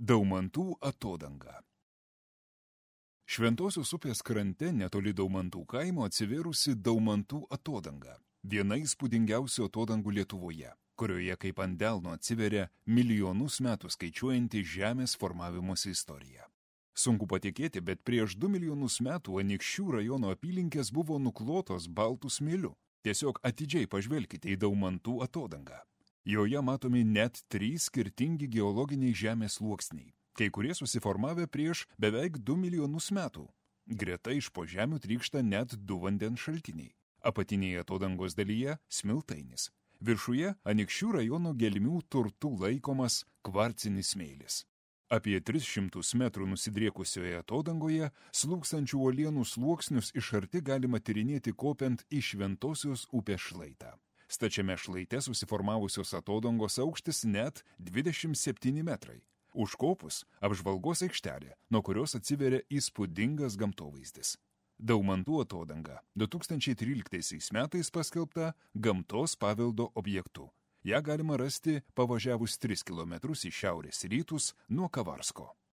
Daumantų atodanga. Šventosios upės krante netoli Daumantų kaimo atsivėrusi Daumantų atodanga, viena įspūdingiausių atodangų Lietuvoje, kurioje kaip ant delno atsiveria milijonus metų skaičiuojanti žemės formavimosi istorija. Sunku patikėti, bet prieš 2 milijonus metų Anykščių rajono apylinkės buvo nuklotos baltų smėliu. Tiesiog atidžiai pažvelkite į Daumantų atodangą. Joje matomi net 3 skirtingi geologiniai žemės sluoksniai, kai kurie susiformavę prieš beveik 2 milijonus metų. Greta iš po žemių trykšta net 2 vandens šaltiniai. Apatinėje atodangos dalyje smiltainis. Viršuje Anykščių rajono gelmių turtų laikomas kvarcinis smėlis. Apie 300 metrų nusidriekusioje atodangoje slūgstančių uolienų sluoksnius iš arti galima tyrinėti kopiant į Šventosios upės šlaitą. Stačiame šlaite susiformavusios atodangos aukštis net 27 metrai. Užkopus apžvalgos aikštelė, nuo kurios atsiveria įspūdingas gamtovaizdis. Daumantų atodanga 2013 metais paskelbta gamtos paveldo objektu. Ją galima rasti pavažiavus 3 km į šiaurės rytus nuo Kavarsko.